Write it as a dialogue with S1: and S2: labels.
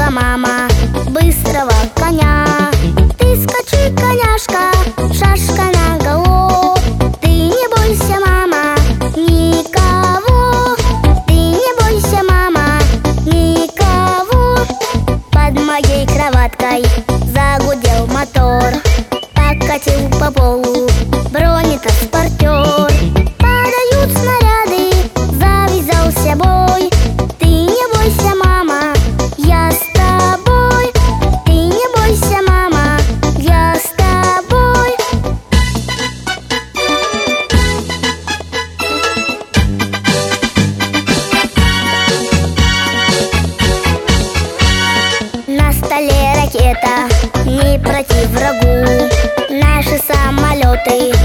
S1: купила мама быстрого коня. Ты скачи, коняшка, шашка наголо. Ты не бойся, мама, никого. Ты не бойся, мама, никого. Под моей кроваткой загудел мотор, покатил по полу бронетранспортер. Падают снаряды, завязался бой. Ты не бойся, мама, я с тобой. Ты не бойся, мама, я с тобой. На столе ракета, не против врагу. Наши самолеты